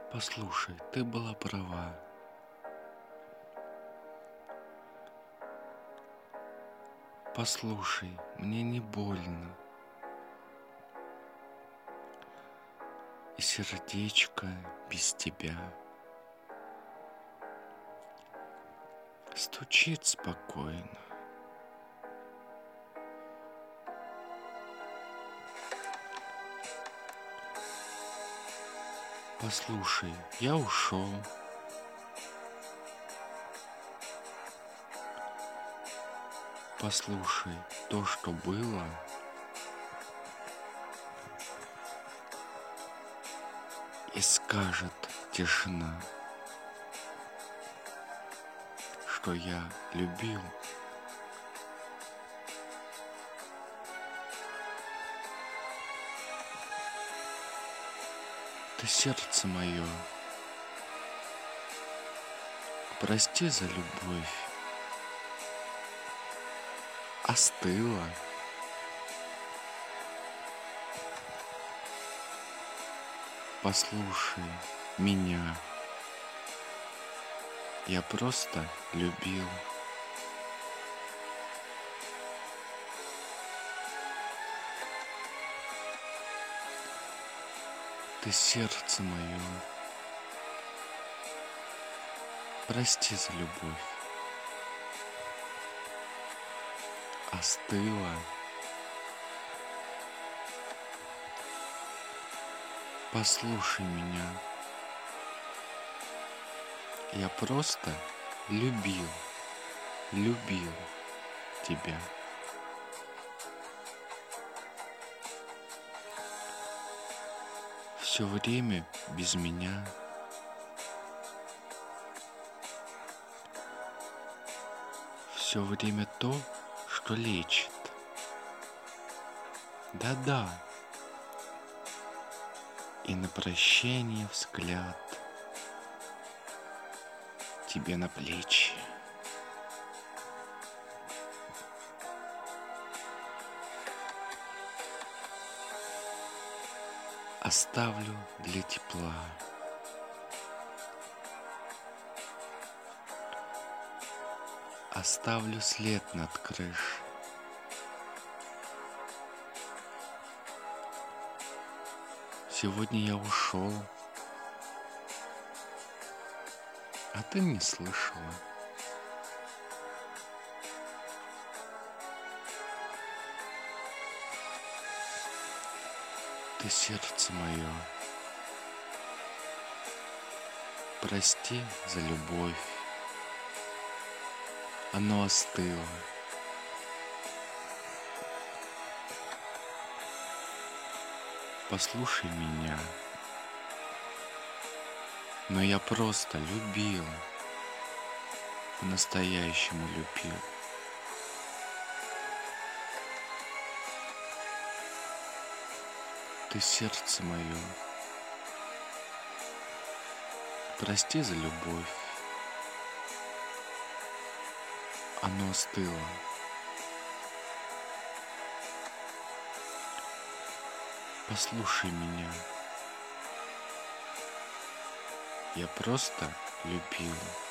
Послушай, ты была права. Послушай, мне не больно. И сердечко без тебя стучит спокойно. Послушай, я ушел. Послушай, то, что было, и скажет тишина, что я любил. Ты сердце мое, прости за любовь, остыла. Послушай меня, я просто любил. Ты сердце мое, прости за любовь, остыла. Послушай меня, я просто любил тебя. Все время без меня. Все время то, что лечит. Да-да. И на прощание взгляд тебе на плечи. Оставлю для тепла. Оставлю след над крышей. Сегодня я ушел, а ты не слышала. Ты сердце мое, прости за любовь, оно остыло. Послушай меня, но я просто любил, по-настоящему любил. Ты сердце мое, прости за любовь, оно остыло. Послушай меня, я просто любил.